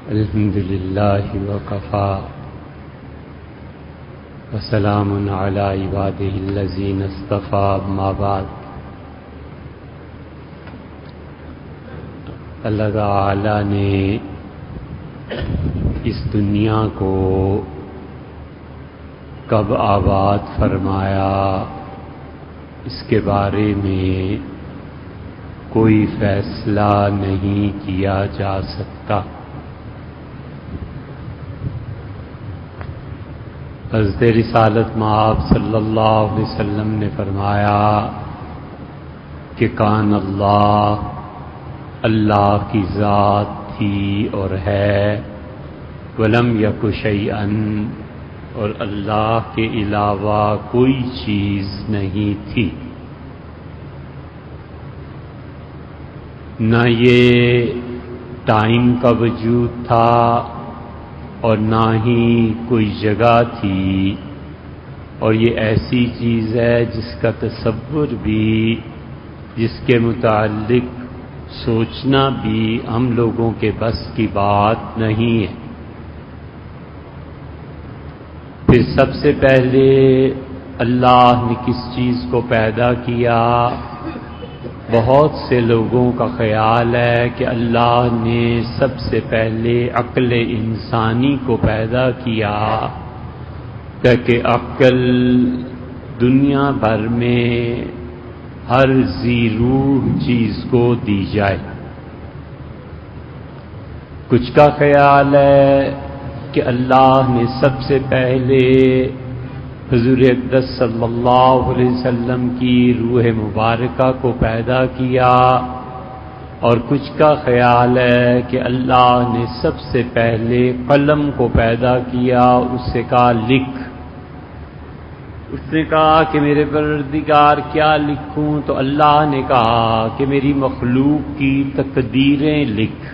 الحمد للہ وکفی وسلام علی عبادہ الذین اصطفی اما بعد۔ اللہ تعالی نے اس دنیا کو کب آباد فرمایا اس کے بارے میں کوئی فیصلہ نہیں کیا جا سکتا۔ حضرت رسالت مآب صلی اللہ علیہ وسلم نے فرمایا کہ کان اللہ کی ذات تھی اور ہے، ولم یک شیئا، اور اللہ کے علاوہ کوئی چیز نہیں تھی۔ نہ یہ ٹائم کا وجود تھا اور نہ ہی کوئی جگہ تھی، اور یہ ایسی چیز ہے جس کا تصور بھی، جس کے متعلق سوچنا بھی ہم لوگوں کے بس کی بات نہیں ہے۔ پھر سب سے پہلے اللہ نے کس چیز کو پیدا کیا؟ بہت سے لوگوں کا خیال ہے کہ اللہ نے سب سے پہلے عقل انسانی کو پیدا کیا تاکہ عقل دنیا بھر میں ہر ذی روح چیز کو دی جائے۔ کچھ کا خیال ہے کہ اللہ نے سب سے پہلے حضور اقدس صلی اللہ علیہ وسلم کی روح مبارکہ کو پیدا کیا، اور کچھ کا خیال ہے کہ اللہ نے سب سے پہلے قلم کو پیدا کیا، اس سے کہا لکھ۔ اس نے کہا کہ میرے پروردگار کیا لکھوں؟ تو اللہ نے کہا کہ میری مخلوق کی تقدیریں لکھ،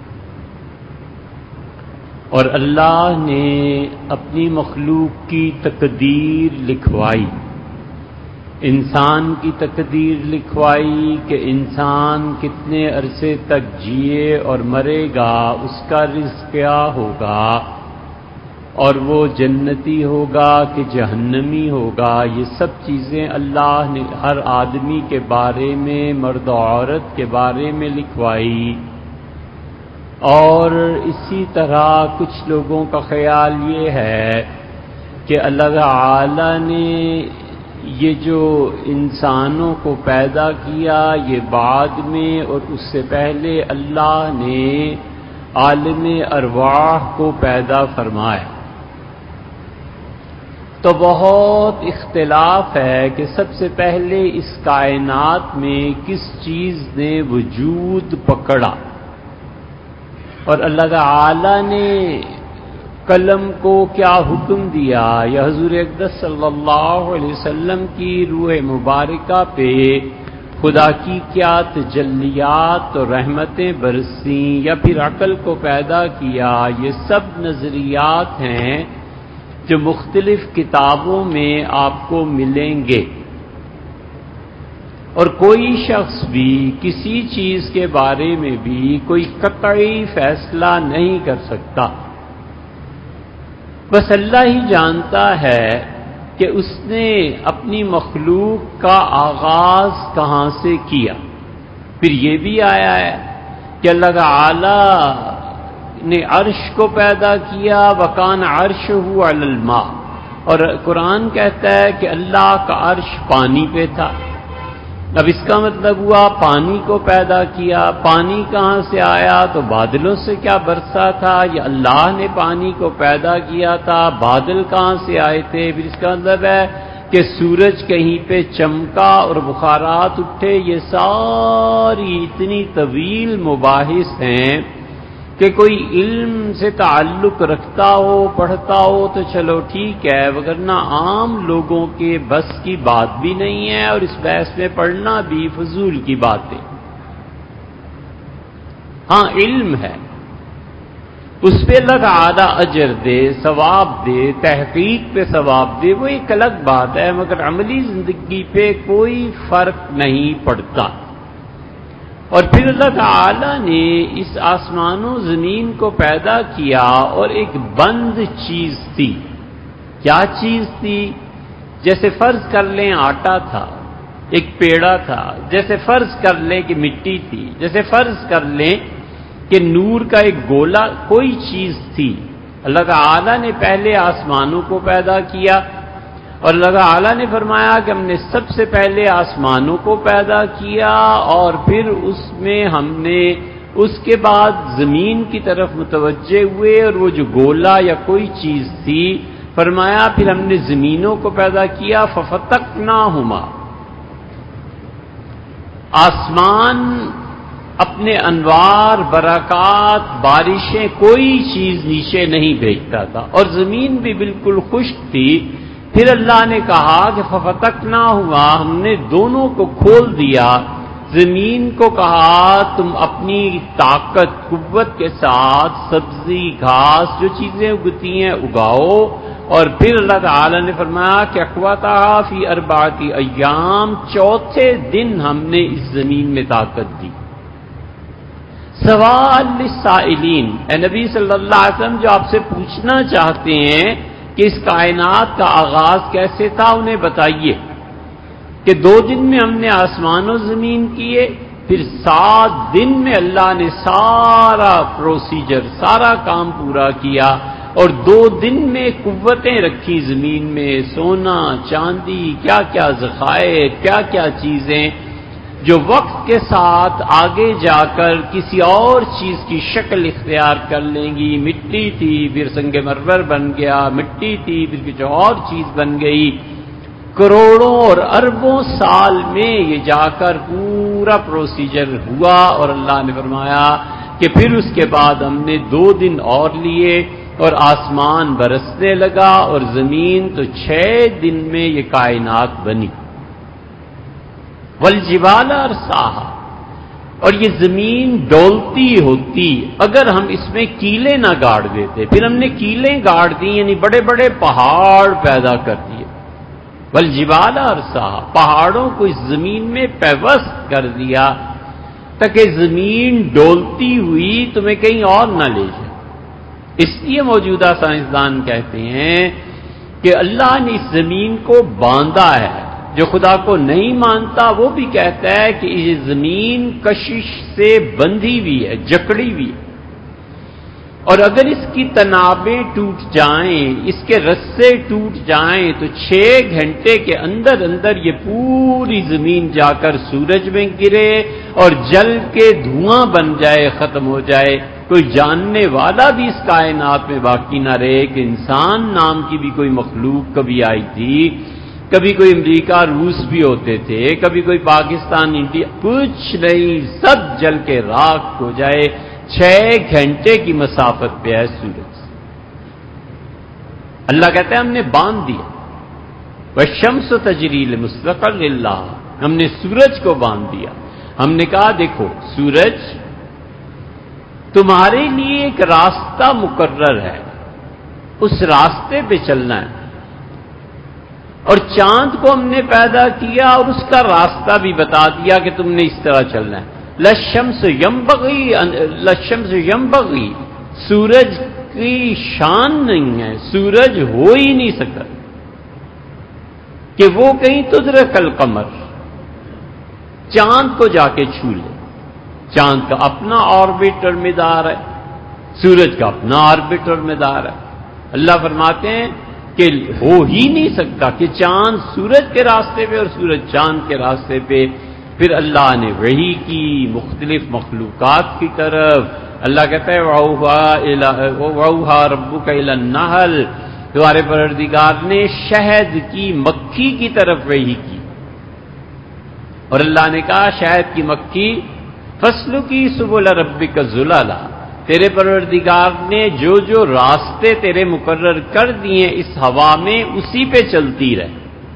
اور اللہ نے اپنی مخلوق کی تقدیر لکھوائی، انسان کی تقدیر لکھوائی کہ انسان کتنے عرصے تک جیے اور مرے گا، اس کا رزق کیا ہوگا، اور وہ جنتی ہوگا کہ جہنمی ہوگا۔ یہ سب چیزیں اللہ نے ہر آدمی کے بارے میں، مرد و عورت کے بارے میں لکھوائی۔ اور اسی طرح کچھ لوگوں کا خیال یہ ہے کہ اللہ تعالی نے یہ جو انسانوں کو پیدا کیا یہ بعد میں، اور اس سے پہلے اللہ نے عالم ارواح کو پیدا فرمایا۔ تو بہت اختلاف ہے کہ سب سے پہلے اس کائنات میں کس چیز نے وجود پکڑا، اور اللہ تعالی نے قلم کو کیا حکم دیا، یا حضور اقدس صلی اللہ علیہ وسلم کی روح مبارکہ پہ خدا کی کیا تجلیات اور رحمتیں برسیں، یا پھر عقل کو پیدا کیا، یہ سب نظریات ہیں جو مختلف کتابوں میں آپ کو ملیں گے۔ اور کوئی شخص بھی کسی چیز کے بارے میں بھی کوئی قطعی فیصلہ نہیں کر سکتا، بس اللہ ہی جانتا ہے کہ اس نے اپنی مخلوق کا آغاز کہاں سے کیا۔ پھر یہ بھی آیا ہے کہ اللہ تعالی نے عرش کو پیدا کیا، وَكَانَ عَرْشُهُ عَلَى الْمَاءِ، اور قرآن کہتا ہے کہ اللہ کا عرش پانی پہ تھا۔ اب اس کا مطلب ہوا پانی کو پیدا کیا، پانی کہاں سے آیا؟ تو بادلوں سے کیا برسا تھا؟ یا اللہ نے پانی کو پیدا کیا تھا؟ بادل کہاں سے آئے تھے؟ پھر اس کا مطلب ہے کہ سورج کہیں پہ چمکا اور بخارات اٹھے۔ یہ ساری اتنی طویل مباحث ہیں کہ کوئی علم سے تعلق رکھتا ہو، پڑھتا ہو تو چلو ٹھیک ہے، وگرنہ عام لوگوں کے بس کی بات بھی نہیں ہے، اور اس بحث میں پڑھنا بھی فضول کی بات ہے۔ ہاں علم ہے، اس پہ اللہ تعالی اجر دے، ثواب دے، تحقیق پہ ثواب دے، وہ ایک الگ بات ہے، مگر عملی زندگی پہ کوئی فرق نہیں پڑتا۔ اور پھر اللہ تعالی نے اس آسمان و زمین کو پیدا کیا، اور ایک بند چیز تھی۔ کیا چیز تھی؟ جیسے فرض کر لیں آٹا تھا، ایک پیڑا تھا، جیسے فرض کر لیں کہ مٹی تھی، جیسے فرض کر لیں کہ نور کا ایک گولا، کوئی چیز تھی۔ اللہ تعالی نے پہلے آسمانوں کو پیدا کیا، اور اللہ تعالی نے فرمایا کہ ہم نے سب سے پہلے آسمانوں کو پیدا کیا، اور پھر اس میں ہم نے اس کے بعد زمین کی طرف متوجہ ہوئے، اور وہ جو گولا یا کوئی چیز تھی، فرمایا پھر ہم نے زمینوں کو پیدا کیا، ففتقناہما۔ آسمان اپنے انوار، برکات، بارشیں، کوئی چیز نیچے نہیں بھیجتا تھا، اور زمین بھی بالکل خشک تھی۔ پھر اللہ نے کہا کہ ففتقناہما، ہم نے دونوں کو کھول دیا۔ زمین کو کہا تم اپنی طاقت، قوت کے ساتھ سبزی، گھاس، جو چیزیں اگتی ہیں اگاؤ، اور پھر اللہ تعالی نے فرمایا کہ اقواتہا فی اربعۃ ایام، چوتھے دن ہم نے اس زمین میں طاقت دی۔ سوال للسائلین، اے نبی صلی اللہ علیہ وسلم جو آپ سے پوچھنا چاہتے ہیں کہ اس کائنات کا آغاز کیسے تھا، انہیں بتائیے کہ 2 دن میں ہم نے آسمان و زمین کیے، پھر 7 دن میں اللہ نے سارا پروسیجر، سارا کام پورا کیا، اور 2 دن میں قوتیں رکھی زمین میں، سونا، چاندی، کیا کیا ذخائر، کیا کیا چیزیں جو وقت کے ساتھ آگے جا کر کسی اور چیز کی شکل اختیار کر لیں گی۔ مٹی تھی، پھر سنگ مرمر بن گیا، مٹی تھی، پھر کچھ اور چیز بن گئی۔ کروڑوں اور اربوں سال میں یہ جا کر پورا پروسیجر ہوا، اور اللہ نے فرمایا کہ پھر اس کے بعد ہم نے 2 دن اور لیے، اور آسمان برسنے لگا، اور زمین تو 6 دن میں یہ کائنات بنی۔ والجبال ارساہا، اور یہ زمین ڈولتی ہوتی اگر ہم اس میں کیلے نہ گاڑ دیتے۔ پھر ہم نے کیلیں گاڑ دی، یعنی بڑے بڑے پہاڑ پیدا کر دیے۔ والجبال ارساہا، پہاڑوں کو اس زمین میں پیوست کر دیا تاکہ زمین ڈولتی ہوئی تمہیں کہیں اور نہ لے جائے۔ اس لیے موجودہ سائنسدان کہتے ہیں کہ اللہ نے اس زمین کو باندھا ہے۔ جو خدا کو نہیں مانتا وہ بھی کہتا ہے کہ یہ زمین کشش سے بندھی ہوئی ہے، جکڑی ہوئی ہے، اور اگر اس کی تنابیں ٹوٹ جائیں، اس کے رسے ٹوٹ جائیں، تو 6 گھنٹے کے اندر اندر یہ پوری زمین جا کر سورج میں گرے اور جل کے دھواں بن جائے، ختم ہو جائے۔ کوئی جاننے والا بھی اس کائنات میں باقی نہ رہے کہ انسان نام کی بھی کوئی مخلوق کبھی آئی تھی۔ کبھی کوئی امریکہ، روس بھی ہوتے تھے، کبھی کوئی پاکستان، انڈیا، کچھ نہیں، سب جل کے راکھ ہو جائے۔ 6 گھنٹے کی مسافت پہ ہے سورج۔ اللہ کہتا ہے ہم نے باندھ دیا۔ والشمس تجری لمستقر لہا، ہم نے سورج کو باندھ دیا۔ ہم نے کہا دیکھو سورج، تمہارے لیے ایک راستہ مقرر ہے، اس راستے پہ چلنا ہے۔ اور چاند کو ہم نے پیدا کیا اور اس کا راستہ بھی بتا دیا کہ تم نے اس طرح چلنا ہے۔ للشمس ینبغی، سورج کی شان نہیں ہے، سورج ہو ہی نہیں سکتا کہ وہ کہیں تدرک القمر، چاند کو جا کے چھو لے۔ چاند کا اپنا آربٹر مدار ہے، سورج کا اپنا آربٹر مدار ہے۔ اللہ فرماتے ہیں کہ ہو ہی نہیں سکتا کہ چاند سورج کے راستے پہ اور سورج چاند کے راستے پہ۔ پھر اللہ نے وحی کی مختلف مخلوقات کی طرف۔ اللہ کہتا ہے وَأَوْحَىٰ رَبُّكَ إِلَى النَّحْلِ، تمہارے پروردگار نے شہد کی مکھی کی طرف وحی کی، اور اللہ نے کہا شہد کی مکھی فَاسْلُكِي سُبُلَ رَبِّكَ ذُلَلًا، تیرے پروردگار نے جو جو راستے تیرے مقرر کر دیے اس ہوا میں، اسی پہ چلتی رہے۔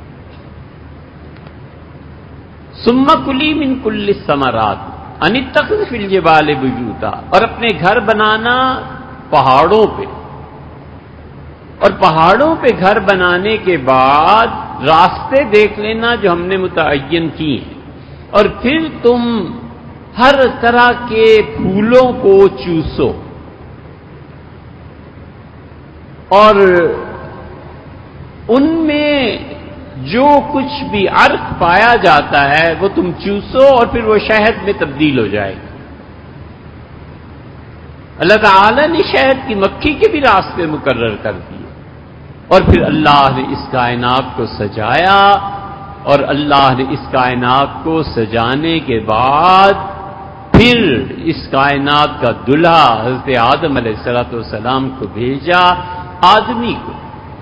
ثُمَّ كُلِي مِن كُلِّ الثَّمَرَاتِ أَنِ اتَّخِذْ فِي الْجِبَالِ بُيُوتًا، اور اپنے گھر بنانا پہاڑوں پہ، اور پہاڑوں پہ گھر بنانے کے بعد راستے دیکھ لینا جو ہم نے متعین کیے ہیں، اور پھر تم ہر طرح کے پھولوں کو چوسو اور ان میں جو کچھ بھی عرق پایا جاتا ہے وہ تم چوسو اور پھر وہ شہد میں تبدیل ہو جائے گا۔ اللہ تعالی نے شہد کی مکھی کے بھی راستے مقرر کر دیے، اور پھر اللہ نے اس کائنات کو سجایا، اور اللہ نے اس کائنات کو سجانے کے بعد پھر اس کائنات کا دلہا حضرت آدم علیہ السلام کو بھیجا، آدمی کو۔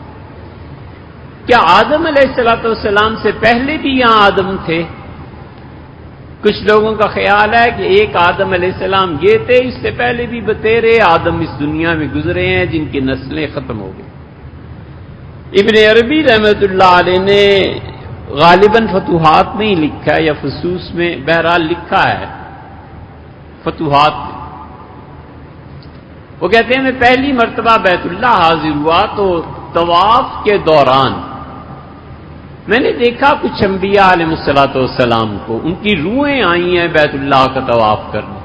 کیا آدم علیہ السلام سے پہلے بھی یہاں آدم تھے؟ کچھ لوگوں کا خیال ہے کہ ایک آدم علیہ السلام یہ تھے، اس سے پہلے بھی بتیرے آدم اس دنیا میں گزرے ہیں جن کی نسلیں ختم ہو گئی۔ ابن عربی رحمۃ اللہ علیہ نے غالباً فتوحات میں ہی لکھا ہے یا فصوص میں، بہرحال لکھا ہے فتوحات میں، وہ کہتے ہیں میں پہلی مرتبہ بیت اللہ حاضر ہوا تو طواف کے دوران میں نے دیکھا کچھ انبیاء علیہ السلام کو، ان کی روحیں آئی ہیں بیت اللہ کا طواف کرنے،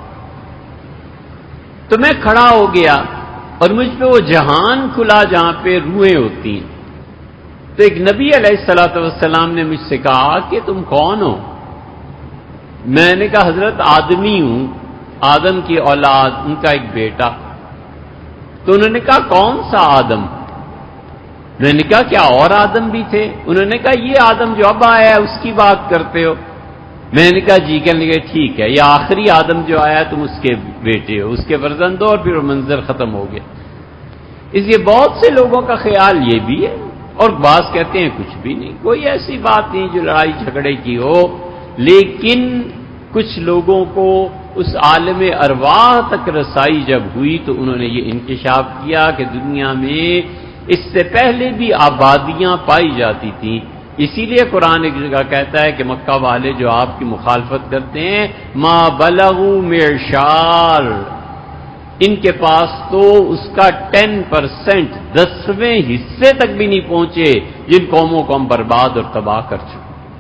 تو میں کھڑا ہو گیا اور مجھ پہ وہ جہان کھلا جہاں پہ روحیں ہوتی ہیں۔ تو ایک نبی علیہ السلام نے مجھ سے کہا کہ تم کون ہو؟ میں نے کہا حضرت آدمی ہوں، آدم کی اولاد، ان کا ایک بیٹا۔ تو انہوں نے کہا کون سا آدم؟ میں نے کہا کیا اور آدم بھی تھے؟ انہوں نے کہا یہ آدم جو اب آیا ہے اس کی بات کرتے ہو؟ میں نے کہا جی، کہنے لگے ٹھیک ہے، یہ آخری آدم جو آیا تم اس کے بیٹے ہو، اس کے فرزند ہو، اور پھر وہ منظر ختم ہو گیا۔ اس لیے بہت سے لوگوں کا خیال یہ بھی ہے، اور بعض کہتے ہیں کچھ بھی نہیں، کوئی ایسی بات نہیں جو لڑائی جھگڑے کی ہو، لیکن کچھ لوگوں کو اس عالم ارواح تک رسائی جب ہوئی تو انہوں نے یہ انکشاف کیا کہ دنیا میں اس سے پہلے بھی آبادیاں پائی جاتی تھیں۔ اسی لیے قرآن ایک جگہ کہتا ہے کہ مکہ والے جو آپ کی مخالفت کرتے ہیں، ما بلغوا معشار، ان کے پاس تو اس کا 10%، 10ویں حصے تک بھی نہیں پہنچے جن قوموں کو ہم برباد اور تباہ کر چکے۔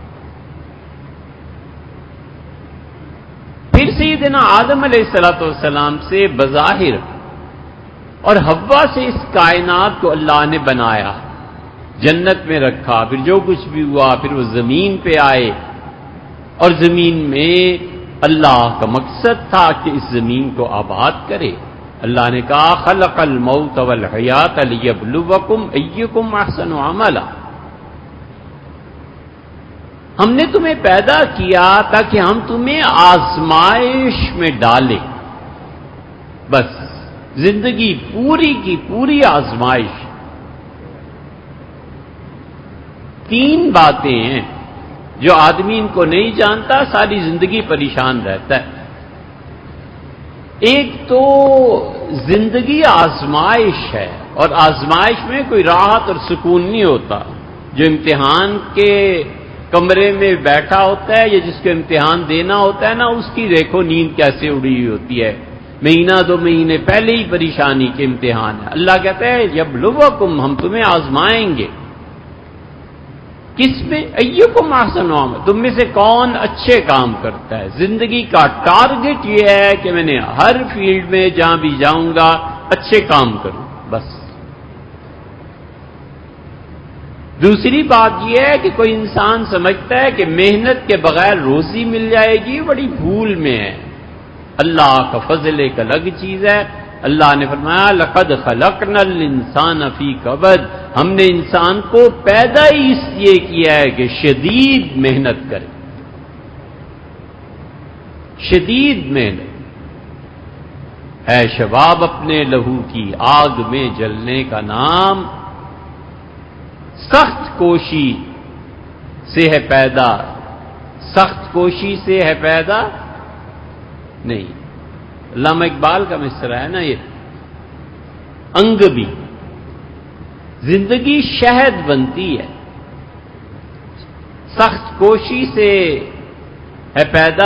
پھر سیدنا آدم علیہ السلام سے بظاہر اور حوا سے اس کائنات کو اللہ نے بنایا، جنت میں رکھا، پھر جو کچھ بھی ہوا پھر وہ زمین پہ آئے، اور زمین میں اللہ کا مقصد تھا کہ اس زمین کو آباد کرے۔ اللہ نے کہا خلق الموت والحیات لیبلوکم ایکم احسن عملا، ہم نے تمہیں پیدا کیا تاکہ ہم تمہیں آزمائش میں ڈالیں، بس زندگی پوری کی پوری آزمائش۔ 3 باتیں ہیں جو آدمی ان کو نہیں جانتا، ساری زندگی پریشان رہتا ہے۔ ایک تو زندگی آزمائش ہے، اور آزمائش میں کوئی راحت اور سکون نہیں ہوتا۔ جو امتحان کے کمرے میں بیٹھا ہوتا ہے یا جس کو امتحان دینا ہوتا ہے نا، اس کی دیکھو نیند کیسے اڑی ہوئی ہوتی ہے، مہینہ 2 مہینے پہلے ہی پریشانی کے امتحان ہے۔ اللہ کہتا ہے یبلوکم، ہم تمہیں آزمائیں گے۔ کس میں؟ ایکم احسن عملا، تم میں سے کون اچھے کام کرتا ہے۔ زندگی کا ٹارگٹ یہ ہے کہ میں نے ہر فیلڈ میں جہاں بھی جاؤں گا اچھے کام کروں، بس۔ دوسری بات یہ ہے کہ کوئی انسان سمجھتا ہے کہ محنت کے بغیر روزی مل جائے گی، بڑی بھول میں ہے۔ اللہ کا فضل ایک الگ چیز ہے۔ اللہ نے فرمایا لقد خلقنا الانسان فی کبد، ہم نے انسان کو پیدا ہی اس لیے کیا ہے کہ شدید محنت کرے، شدید محنت ہے شباب اپنے لہو کی آگ میں جلنے کا نام، سخت کوشی سے ہے پیدا، سخت کوشی سے ہے پیدا نہیں۔ علامہ اقبال کا مصرع ہے نا یہ، انگ بھی زندگی شہد بنتی ہے، سخت کوشی سے ہے پیدا،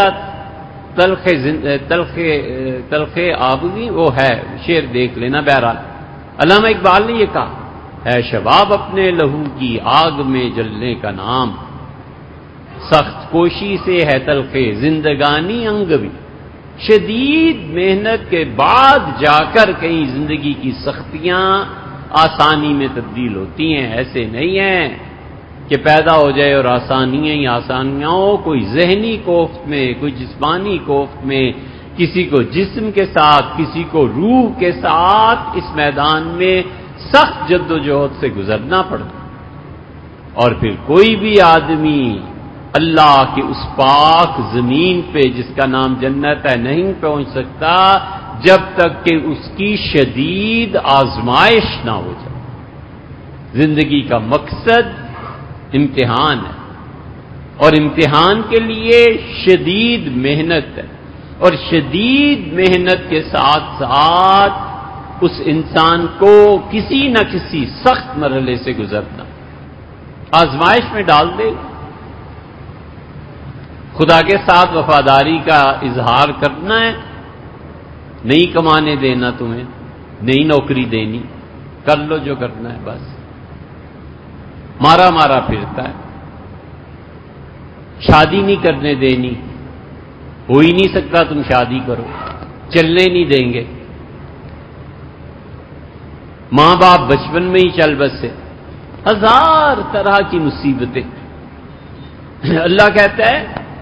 تلخ آبگی، وہ ہے شعر دیکھ لینا۔ بہرحال علامہ اقبال نے یہ کہا ہے شباب اپنے لہو کی آگ میں جلنے کا نام، سخت کوشی سے ہے تلخ زندگانی انگ بھی۔ شدید محنت کے بعد جا کر کہیں زندگی کی سختیاں آسانی میں تبدیل ہوتی ہیں. ایسے نہیں ہیں کہ پیدا ہو جائے اور آسانیاں ہی آسانیاں ہو. کوئی ذہنی کوفت میں، کوئی جسمانی کوفت میں، کسی کو جسم کے ساتھ، کسی کو روح کے ساتھ اس میدان میں سخت جد و جہد سے گزرنا پڑتا. اور پھر کوئی بھی آدمی اللہ کی اس پاک زمین پہ جس کا نام جنت ہے نہیں پہنچ سکتا جب تک کہ اس کی شدید آزمائش نہ ہو جائے. زندگی کا مقصد امتحان ہے، اور امتحان کے لیے شدید محنت ہے، اور شدید محنت کے ساتھ ساتھ اس انسان کو کسی نہ کسی سخت مرحلے سے گزرنا، آزمائش میں ڈال دے. خدا کے ساتھ وفاداری کا اظہار کرنا ہے، نہیں کمانے دینا تمہیں، نہیں نوکری دینی، کر لو جو کرنا ہے بس. مارا مارا پھرتا ہے، شادی نہیں کرنے دینی، ہو ہی نہیں سکتا تم شادی کرو، چلنے نہیں دیں گے، ماں باپ بچپن میں ہی چل بسے، ہزار طرح کی مصیبتیں. اللہ کہتا ہے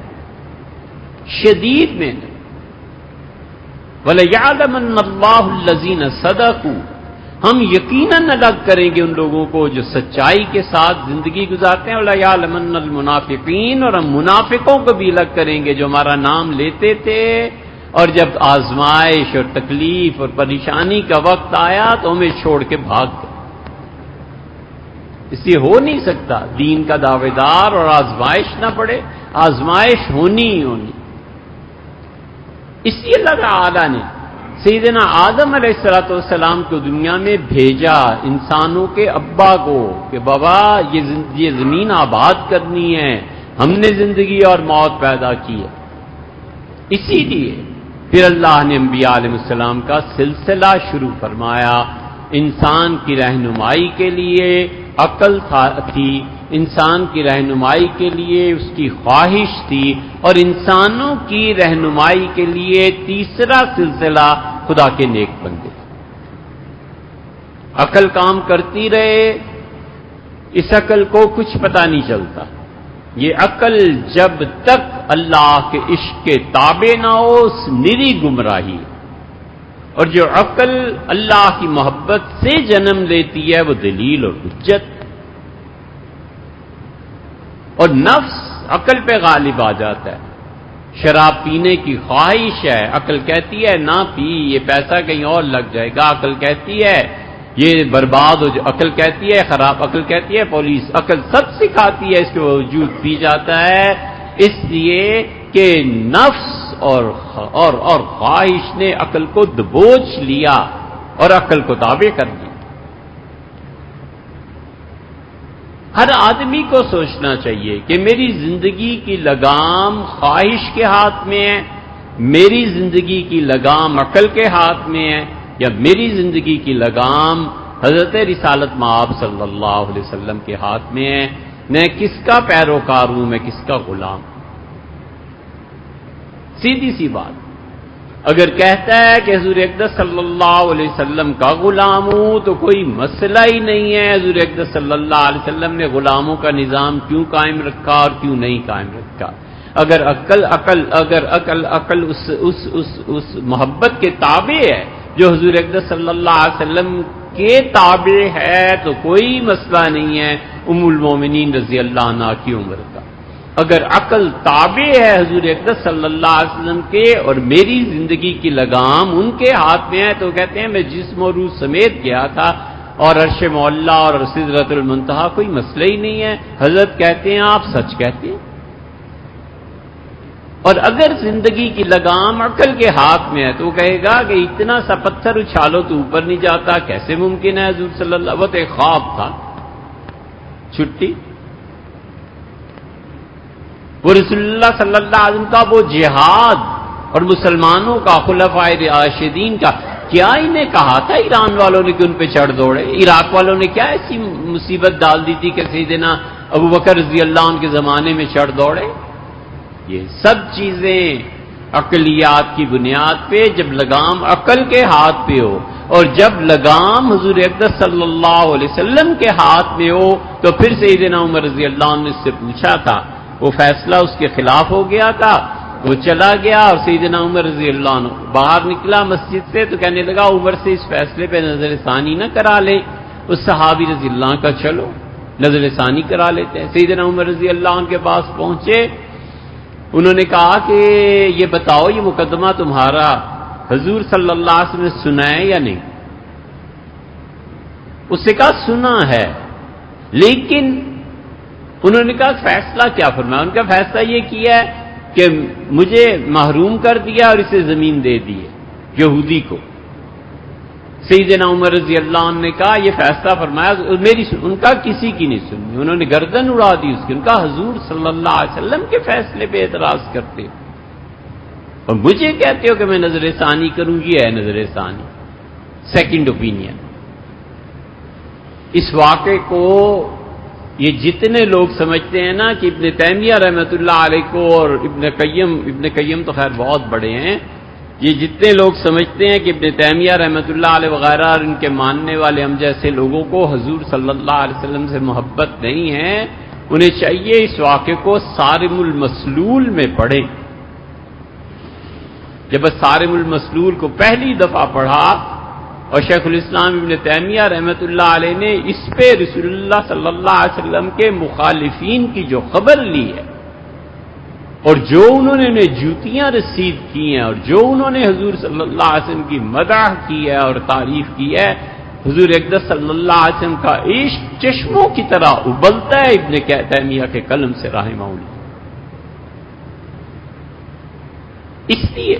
شدید محنت. وَلَيَعْلَمَنَّ اللَّهُ الَّذِينَ صَدَقُوا، ہم یقیناً الگ کریں گے ان لوگوں کو جو سچائی کے ساتھ زندگی گزارتے ہیں. وَلَيَعْلَمَنَّ الْمُنَافِقِينَ، اور ہم منافقوں کو بھی الگ کریں گے جو ہمارا نام لیتے تھے اور جب آزمائش اور تکلیف اور پریشانی کا وقت آیا تو ہمیں چھوڑ کے بھاگ گئے. اس لیے ہو نہیں سکتا دین کا دعوے دار اور آزمائش نہ پڑے. آزمائش ہونی ہی ہونی. اس لیے اللہ تعالی نے سیدنا آدم علیہ السلام کو دنیا میں بھیجا، انسانوں کے ابا کو، کہ بابا یہ زمین آباد کرنی ہے، ہم نے زندگی اور موت پیدا کی ہے. اسی لیے پھر اللہ نے انبیاء علیہ السلام کا سلسلہ شروع فرمایا. انسان کی رہنمائی کے لیے عقل تھی، انسان کی رہنمائی کے لیے اس کی خواہش تھی، اور انسانوں کی رہنمائی کے لیے تیسرا سلسلہ خدا کے نیک بندے. عقل کام کرتی رہے، اس عقل کو کچھ پتہ نہیں چلتا. یہ عقل جب تک اللہ کے عشق کے تابع نہ ہو نری گمراہی. اور جو عقل اللہ کی محبت سے جنم لیتی ہے وہ دلیل اور حجت. اور نفس عقل پہ غالب آ جاتا ہے. شراب پینے کی خواہش ہے، عقل کہتی ہے نہ پی، یہ پیسہ کہیں اور لگ جائے گا. عقل کہتی ہے یہ برباد ہو جائے، عقل کہتی ہے خراب، عقل کہتی ہے پولیس، عقل سب سکھاتی ہے، اس کے باوجود پی جاتا ہے. اس لیے کہ نفس اور خواہش نے عقل کو دبوچ لیا اور عقل کو تابع کر دیا. ہر آدمی کو سوچنا چاہیے کہ میری زندگی کی لگام خواہش کے ہاتھ میں ہے، میری زندگی کی لگام عقل کے ہاتھ میں ہے، یا میری زندگی کی لگام حضرت رسالت مآب صلی اللہ علیہ وسلم کے ہاتھ میں ہے. میں کس کا پیروکار ہوں، میں کس کا غلام. سیدھی سی بات. اگر کہتا ہے کہ حضور اقدس صلی اللہ علیہ وسلم کا غلام ہوں تو کوئی مسئلہ ہی نہیں ہے. حضور اقدس صلی اللہ علیہ وسلم نے غلاموں کا نظام کیوں قائم رکھا اور کیوں نہیں قائم رکھا. اگر عقل اس محبت کے تابع ہے جو حضور اقدس صلی اللہ علیہ وسلم کے تابع ہے تو کوئی مسئلہ نہیں ہے ام المومنین رضی اللہ عنہا کی عمر کا. اگر عقل تابع ہے حضور اقدس صلی اللہ علیہ وسلم کے اور میری زندگی کی لگام ان کے ہاتھ میں ہے تو کہتے ہیں میں جسم و روح سمیت گیا تھا اور عرش معلیٰ اور سدرۃ المنتہا کوئی مسئلہ ہی نہیں ہے. حضرت کہتے ہیں آپ سچ کہتے ہیں. اور اگر زندگی کی لگام عقل کے ہاتھ میں ہے تو وہ کہے گا کہ اتنا سا پتھر اچھالو تو اوپر نہیں جاتا، کیسے ممکن ہے حضور صلی اللہ علیہ وسلم، وہ تو ایک خواب تھا، چھٹی. وہ رسول اللہ صلی اللہ علیہ وسلم کا وہ جہاد اور مسلمانوں کا خلفائے راشدین کا کیا انہیں کہا تھا ایران والوں نے کہ ان پہ چڑھ دوڑے؟ عراق والوں نے کیا ایسی مصیبت ڈال دی تھی کہ سیدنا ابو بکر رضی اللہ عنہ کے زمانے میں چڑھ دوڑے؟ یہ سب چیزیں عقلیات کی بنیاد پہ، جب لگام عقل کے ہاتھ پہ ہو، اور جب لگام حضور اقدس صلی اللہ علیہ وسلم کے ہاتھ میں ہو، تو پھر سیدنا عمر رضی اللہ عنہ نے اس سے پوچھا تھا، وہ فیصلہ اس کے خلاف ہو گیا تھا، وہ چلا گیا، اور سیدنا عمر رضی اللہ عنہ باہر نکلا مسجد سے تو کہنے لگا عمر سے اس فیصلے پہ نظر ثانی نہ کرا لیں، اس صحابی رضی اللہ عنہ کا چلو نظر ثانی کرا لیتے ہیں۔ سیدنا عمر رضی اللہ عنہ کے پاس پہنچے، انہوں نے کہا کہ یہ بتاؤ یہ مقدمہ تمہارا حضور صلی اللہ علیہ وسلم نے سنا ہے یا نہیں؟ اس سے کہا سنا ہے، لیکن انہوں نے کہا فیصلہ کیا فرمایا؟ ان کا فیصلہ یہ کیا ہے کہ مجھے محروم کر دیا اور اسے زمین دے دی ہے یہودی کو۔ سیدنا عمر رضی اللہ عنہ نے کہا یہ فیصلہ فرمایا، میری ان کا کسی کی نہیں سنی، انہوں نے گردن اڑا دی اس کی، ان کا حضور صلی اللہ علیہ وسلم کے فیصلے پہ اعتراض کرتے ہو اور مجھے کہتے ہو کہ میں نظر ثانی کروں، یہ ہے نظر ثانی، سیکنڈ اوپینین۔ اس واقعے کو یہ جتنے لوگ سمجھتے ہیں نا کہ ابن تیمیہ رحمۃ اللہ علیہ کو اور ابن قیم تو خیر بہت بڑے ہیں، یہ جتنے لوگ سمجھتے ہیں کہ ابن تیمیہ رحمۃ اللہ علیہ وغیرہ اور ان کے ماننے والے ہم جیسے لوگوں کو حضور صلی اللہ علیہ وسلم سے محبت نہیں ہے، انہیں چاہیے اس واقعے کو صارم المسلول میں پڑھیں۔ جب صارم المسلول کو پہلی دفعہ پڑھا اور شیخ الاسلام ابن تیمیہ رحمۃ اللہ علیہ نے اس پہ رسول اللہ صلی اللہ علیہ وسلم کے مخالفین کی جو خبر لی ہے اور جو انہوں نے جوتیاں رسید کی ہیں اور جو انہوں نے حضور صلی اللہ علیہ وسلم کی مدح کی ہے اور تعریف کی ہے، حضور اقدس صلی اللہ علیہ وسلم کا عشق چشموں کی طرح ابلتا ہے ابن تیمیہ کے قلم سے رحمہ اللہ۔ اس لیے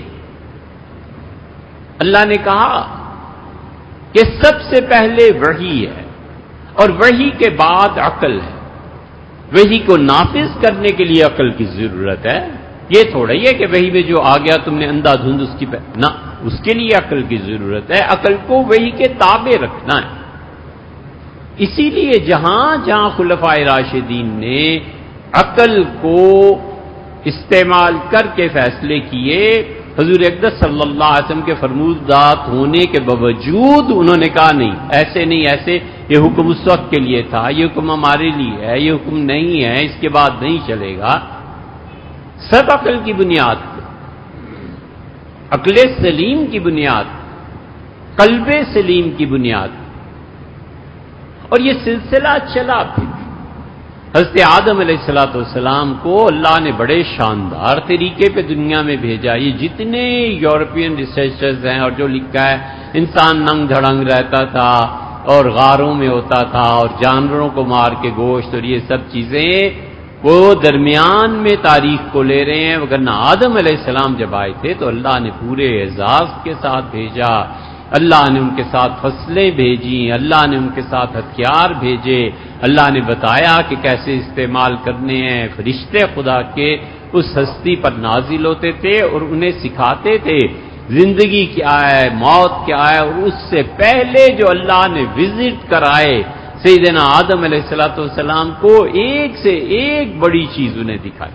اللہ نے کہا کہ سب سے پہلے وحی ہے اور وحی کے بعد عقل ہے۔ وحی کو نافذ کرنے کے لیے عقل کی ضرورت ہے، یہ تھوڑا ہی ہے کہ وحی میں جو آ گیا تم نے اندھا دھند اس کی نہ، اس کے لیے عقل کی ضرورت ہے، عقل کو وحی کے تابع رکھنا ہے۔ اسی لیے جہاں جہاں خلفائے راشدین نے عقل کو استعمال کر کے فیصلے کیے، حضور اقدس صلی اللہ علیہ وسلم کے فرمودات ہونے کے باوجود انہوں نے کہا نہیں، ایسے نہیں، ایسے یہ حکم اس وقت کے لیے تھا، یہ حکم ہمارے لیے ہے، یہ حکم نہیں ہے، اس کے بعد نہیں چلے گا۔ سب عقل کی بنیاد پہ، عقل سلیم کی بنیاد، قلب سلیم کی بنیاد، اور یہ سلسلہ چلا پھر حضرت آدم علیہ السلام کو اللہ نے بڑے شاندار طریقے پہ دنیا میں بھیجا۔ یہ جتنے یورپین ریسرچرز ہیں اور جو لکھا ہے انسان ننگ دھڑنگ رہتا تھا اور غاروں میں ہوتا تھا اور جانوروں کو مار کے گوشت اور یہ سب چیزیں وہ درمیان میں تاریخ کو لے رہے ہیں، وگرنہ آدم علیہ السلام جب آئے تھے تو اللہ نے پورے اعزاز کے ساتھ بھیجا، اللہ نے ان کے ساتھ فصلیں بھیجی، اللہ نے ان کے ساتھ ہتھیار بھیجے، اللہ نے بتایا کہ کیسے استعمال کرنے ہیں، فرشتے خدا کے اس ہستی پر نازل ہوتے تھے اور انہیں سکھاتے تھے زندگی کیا ہے، موت کیا ہے، اور اس سے پہلے جو اللہ نے وزٹ کرائے سیدنا آدم علیہ السلام کو ایک سے ایک بڑی چیز انہیں دکھائی۔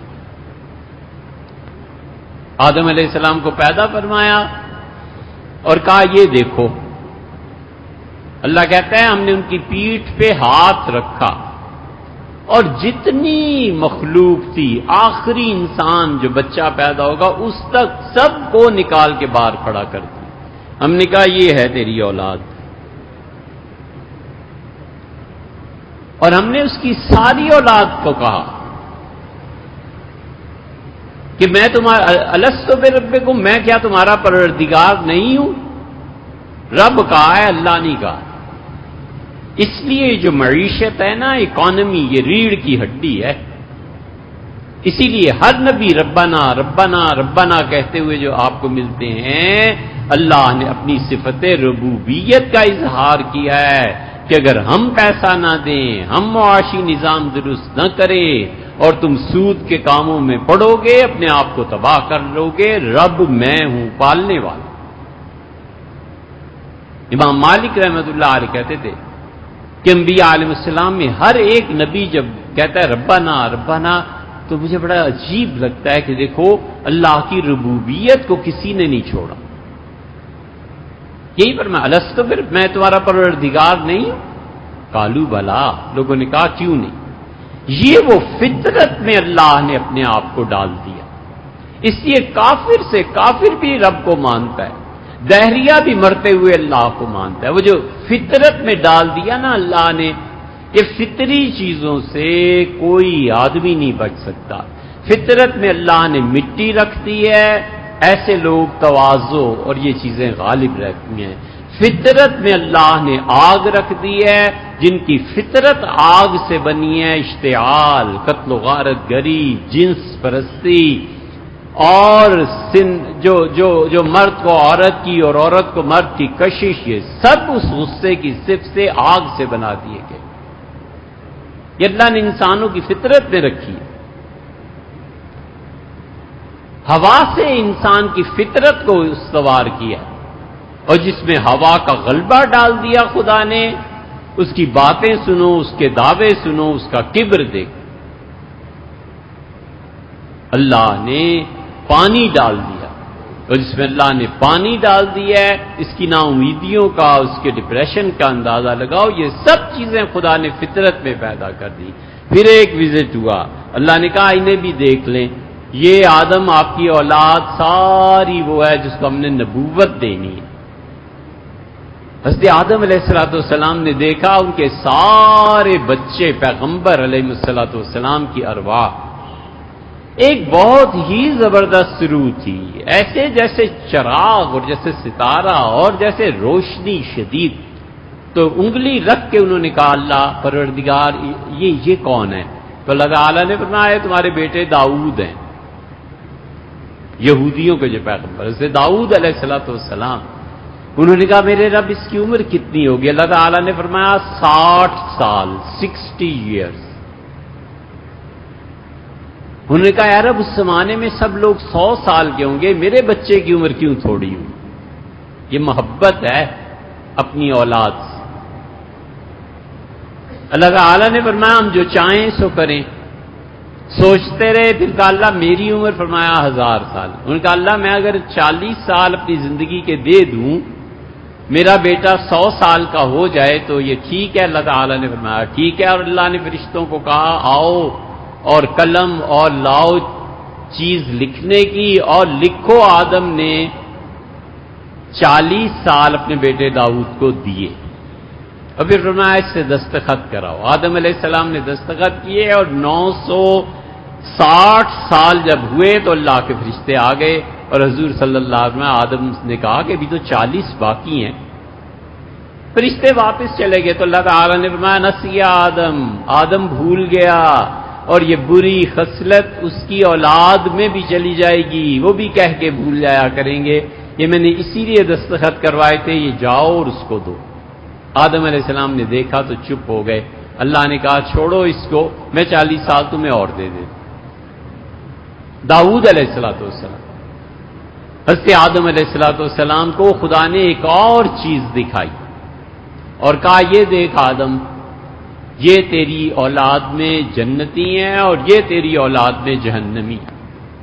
آدم علیہ السلام کو پیدا فرمایا اور کہا یہ دیکھو، اللہ کہتا ہے ہم نے ان کی پیٹھ پہ ہاتھ رکھا اور جتنی مخلوق تھی آخری انسان جو بچہ پیدا ہوگا اس تک سب کو نکال کے باہر کھڑا کر دی۔ ہم نے کہا یہ ہے تیری اولاد، اور ہم نے اس کی ساری اولاد کو کہا کہ میں تمہارا الست بربکم، میں کیا تمہارا پروردگار نہیں ہوں؟ رب کہا ہے، اللہ نہیں کہا۔ اس لیے جو معیشت ہے نا، اکانومی، یہ ریڑھ کی ہڈی ہے۔ اسی لیے ہر نبی ربنا ربنا ربنا کہتے ہوئے جو آپ کو ملتے ہیں، اللہ نے اپنی صفت ربوبیت کا اظہار کیا ہے کہ اگر ہم پیسہ نہ دیں، ہم معاشی نظام درست نہ کریں اور تم سود کے کاموں میں پڑو گے، اپنے آپ کو تباہ کر لو گے، رب میں ہوں پالنے والا۔ امام مالک رحمۃ اللہ علیہ کہتے تھے کہ انبیاء علیہ السلام میں ہر ایک نبی جب کہتا ہے ربنا ربنا تو مجھے بڑا عجیب لگتا ہے کہ دیکھو اللہ کی ربوبیت کو کسی نے نہیں چھوڑا. یہی پر میں الست پھر میں تمہارا پروردگار نہیں ہوں؟ قالوا بلا، لوگوں نے کہا کیوں نہیں. یہ وہ فطرت میں اللہ نے اپنے آپ کو ڈال دیا. اس لیے کافر سے کافر بھی رب کو مانتا ہے، دہریہ بھی مرتے ہوئے اللہ کو مانتا ہے. وہ جو فطرت میں ڈال دیا نا اللہ نے، یہ فطری چیزوں سے کوئی آدمی نہیں بچ سکتا. فطرت میں اللہ نے مٹی رکھ دی ہے، ایسے لوگ تواضع اور یہ چیزیں غالب رہتی ہیں. فطرت میں اللہ نے آگ رکھ دی ہے، جن کی فطرت آگ سے بنی ہے، اشتعال، قتل و غارت گری، جنس پرستی، اور جو مرد کو عورت کی اور عورت کو مرد کی کشش، یہ سب اس غصے کی صف سے آگ سے بنا دیے گئے. یہ اللہ نے انسانوں کی فطرت میں رکھی. ہوا سے انسان کی فطرت کو استوار کیا، اور جس میں ہوا کا غلبہ ڈال دیا خدا نے، اس کی باتیں سنو، اس کے دعوے سنو، اس کا کبر دیکھو. اللہ نے پانی ڈال دیا، اور جس میں اللہ نے پانی ڈال دیا ہے، اس کی نا امیدیوں کا، اس کے ڈپریشن کا اندازہ لگاؤ. یہ سب چیزیں خدا نے فطرت میں پیدا کر دی. پھر ایک وزٹ ہوا، اللہ نے کہا انہیں بھی دیکھ لیں. یہ آدم آپ کی اولاد ساری وہ ہے جس کو ہم نے نبوت دینی ہے. حضرت آدم علیہ السلام نے دیکھا ان کے سارے بچے پیغمبر علیہ السلام کی ارواح. ایک بہت ہی زبردست روح تھی، ایسے جیسے چراغ اور جیسے ستارہ اور جیسے روشنی شدید. تو انگلی رکھ کے انہوں نے کہا اللہ پروردگار یہ کون ہے؟ تو اللہ تعالیٰ نے فرمایا تمہارے بیٹے داؤد ہیں، یہودیوں کے جو پیغمبر جیسے داؤد علیہ السلام. انہوں نے کہا میرے رب اس کی عمر کتنی ہوگی؟ اللہ تعالیٰ نے فرمایا 60 سال، 60 ایئرس. انہوں نے کہا یار اب اس زمانے میں سب لوگ 100 سال کے ہوں گے، میرے بچے کی عمر کیوں تھوڑی ہوں؟ یہ محبت ہے اپنی اولاد سے. اللہ تعالیٰ نے فرمایا ہم جو چاہیں سو کریں. سوچتے رہے، پھر کہا اللہ میری عمر، فرمایا 1000 سال. انہوں نے کہا اللہ میں اگر 40 سال اپنی زندگی کے دے دوں، میرا بیٹا 100 سال کا ہو جائے تو یہ ٹھیک ہے؟ اللہ تعالیٰ نے فرمایا ٹھیک ہے. اور اللہ نے فرشتوں کو کہا آؤ اور قلم اور لاؤ چیز لکھنے کی، اور لکھو. آدم نے 40 سال اپنے بیٹے داؤد کو دیے، اور پھر فرمایا اس سے دستخط کراؤ. آدم علیہ السلام نے دستخط کیے، اور 960 سال جب ہوئے تو اللہ کے فرشتے آ گئے، اور حضور صلی اللہ علیہ وسلم آدم نے کہا کہ ابھی تو 40 باقی ہیں. فرشتے واپس چلے گئے تو اللہ تعالیٰ نے فرمایا نسی آدم بھول گیا، اور یہ بری خصلت اس کی اولاد میں بھی چلی جائے گی، وہ بھی کہہ کے بھول جایا کریں گے. یہ میں نے اسی لیے دستخط کروائے تھے، یہ جاؤ اور اس کو دو. آدم علیہ السلام نے دیکھا تو چپ ہو گئے. اللہ نے کہا چھوڑو اس کو، میں 40 سال تمہیں اور دے دیتا. داؤد علیہ السلام، حضرت آدم علیہ السلام کو خدا نے ایک اور چیز دکھائی اور کہا یہ دیکھ آدم، یہ تیری اولاد میں جنتی ہیں اور یہ تیری اولاد میں جہنمی ہیں.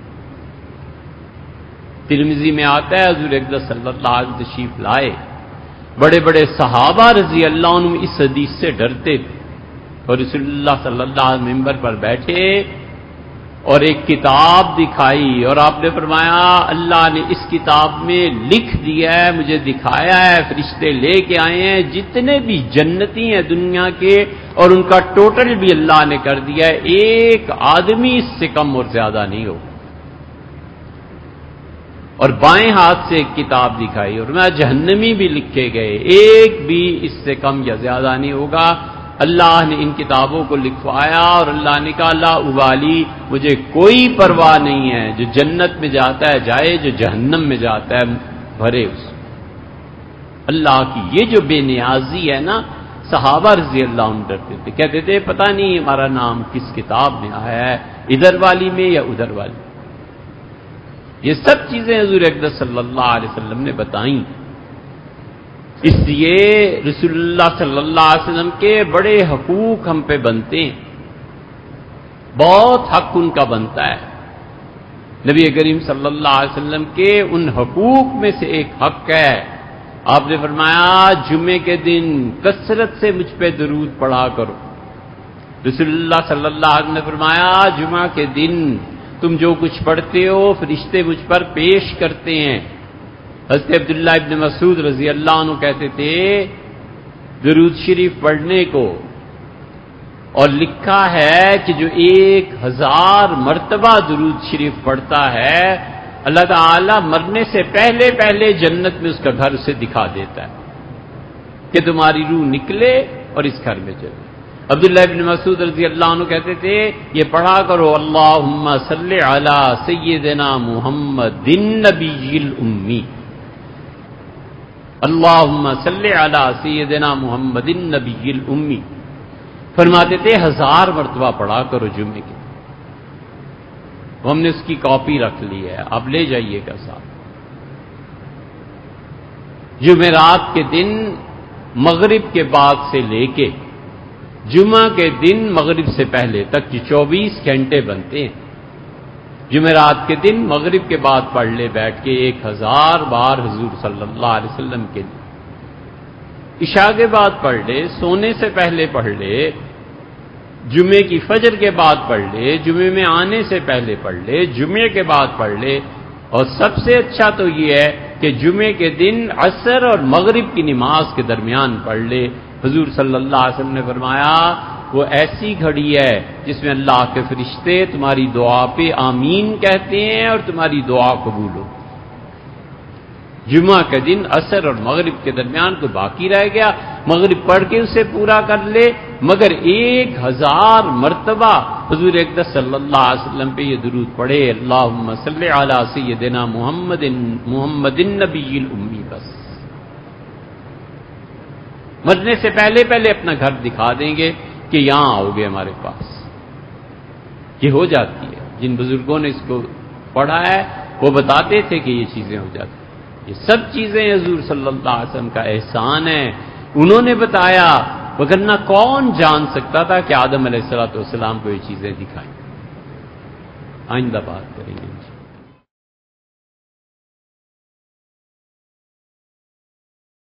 ترمذی میں آتا ہے حضور اقدس صلی اللہ علیہ وسلم تشریف لائے، بڑے بڑے صحابہ رضی اللہ عنہم اس حدیث سے ڈرتے تھے، اور رسول اللہ صلی اللہ علیہ وسلم ممبر پر بیٹھے اور ایک کتاب دکھائی، اور آپ نے فرمایا اللہ نے اس کتاب میں لکھ دیا ہے، مجھے دکھایا ہے، فرشتے لے کے آئے ہیں، جتنے بھی جنتی ہیں دنیا کے، اور ان کا ٹوٹل بھی اللہ نے کر دیا ہے، ایک آدمی اس سے کم اور زیادہ نہیں ہو. اور بائیں ہاتھ سے ایک کتاب دکھائی اور میں جہنمی بھی لکھے گئے، ایک بھی اس سے کم یا زیادہ نہیں ہوگا. اللہ نے ان کتابوں کو لکھوایا اور اللہ نے کہا لا ابالی، مجھے کوئی پرواہ نہیں ہے، جو جنت میں جاتا ہے جائے، جو جہنم میں جاتا ہے بھرے اس. اللہ کی یہ جو بے نیازی ہے نا، صحابہ رضی اللہ عنہ ڈرتے تھے، کہتے تھے پتہ نہیں ہمارا نام کس کتاب میں آیا ہے، ادھر والی میں یا ادھر والی. یہ سب چیزیں حضور اقدس صلی اللہ علیہ وسلم نے بتائیں. اس لیے رسول اللہ صلی اللہ علیہ وسلم کے بڑے حقوق ہم پہ بنتے ہیں، بہت حق ان کا بنتا ہے۔ نبی کریم صلی اللہ علیہ وسلم کے ان حقوق میں سے ایک حق ہے، آپ نے فرمایا جمعے کے دن کثرت سے مجھ پہ درود پڑھا کرو۔ رسول اللہ صلی اللہ علیہ وسلم نے فرمایا جمعہ کے دن تم جو کچھ پڑھتے ہو فرشتے مجھ پر پیش کرتے ہیں۔ حضرت عبداللہ ابن مسعود رضی اللہ عنہ کہتے تھے درود شریف پڑھنے کو، اور لکھا ہے کہ جو 1000 مرتبہ درود شریف پڑھتا ہے اللہ تعالی مرنے سے پہلے پہلے جنت میں اس کا گھر اسے دکھا دیتا ہے کہ تمہاری روح نکلے اور اس گھر میں چلے۔ عبداللہ ابن مسعود رضی اللہ عنہ کہتے تھے یہ پڑھا کرو اللہم صلی علی سیدنا محمد النبی الامی، اللہم صلی علی سیدنا محمد النبی الامی، فرماتے تھے 1000 مرتبہ پڑھا کرو جمعے کے۔ ہم نے اس کی کاپی رکھ لی ہے، آپ لے جائیے گا ساتھ۔ جمعرات کے دن مغرب کے بعد سے لے کے جمعہ کے دن مغرب سے پہلے تک جو 24 گھنٹے بنتے ہیں، جمعرات کے دن مغرب کے بعد پڑھ لے بیٹھ کے 1000 بار حضور صلی اللہ علیہ وسلم کے لیے، عشاء کے بعد پڑھ لے، سونے سے پہلے پڑھ لے، جمعے کی فجر کے بعد پڑھ لے، جمعے میں آنے سے پہلے پڑھ لے، جمعے کے بعد پڑھ لے، اور سب سے اچھا تو یہ ہے کہ جمعے کے دن عصر اور مغرب کی نماز کے درمیان پڑھ لے۔ حضور صلی اللہ علیہ وسلم نے فرمایا وہ ایسی گھڑی ہے جس میں اللہ کے فرشتے تمہاری دعا پہ آمین کہتے ہیں اور تمہاری دعا قبول ہو۔ جمعہ کے دن عصر اور مغرب کے درمیان کوئی باقی رہ گیا مغرب پڑھ کے اسے پورا کر لے، مگر 1000 مرتبہ حضور اقدس صلی اللہ علیہ وسلم پہ یہ درود پڑھے اللہم صلی علی سیدنا محمد النبی الامی، بس مرنے سے پہلے پہلے اپنا گھر دکھا دیں گے کہ یہاں آؤ گے ہمارے پاس۔ یہ ہو جاتی ہے، جن بزرگوں نے اس کو پڑھا ہے وہ بتاتے تھے کہ یہ چیزیں ہو جاتی ہیں۔ یہ سب چیزیں حضور صلی اللہ علیہ وسلم کا احسان ہے، انہوں نے بتایا، وگرنہ کون جان سکتا تھا کہ آدم علیہ السلام کو یہ چیزیں دکھائیں۔ آئندہ بات کریں گے۔